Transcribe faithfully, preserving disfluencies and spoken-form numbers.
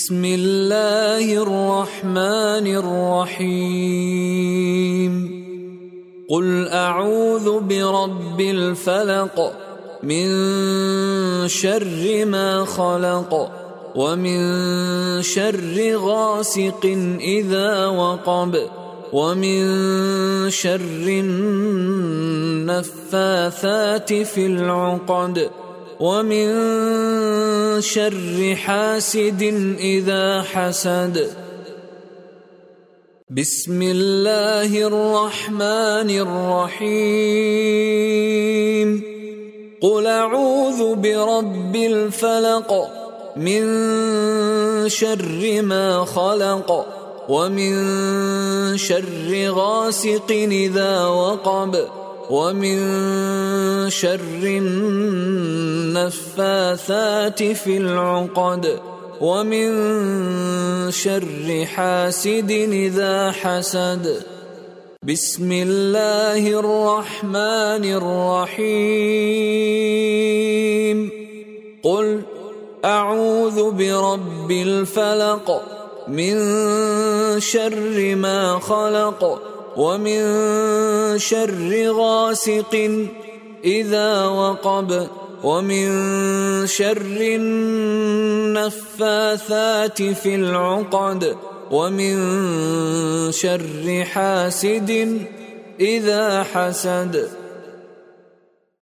بسم الله الرحمن الرحيم قل أعوذ برب الفلق من شر ما خلق ومن شر غاسق إذا وقب ومن شر النفاثات في العقد ومن شر حاسد إذا حسد بسم الله الرحمن الرحيم قل أعوذ برب الفلق من شر ما خلق ومن شر غاسق إذا وقب ومن شر النفاثات في العقد ومن شر حاسد إذا حسد بسم الله الرحمن الرحيم قل أعوذ برب الفلق من شر ما خلق ومن شر غاسق إذا وقب ومن شر النفاثات في العقد ومن شر حاسد إذا حسد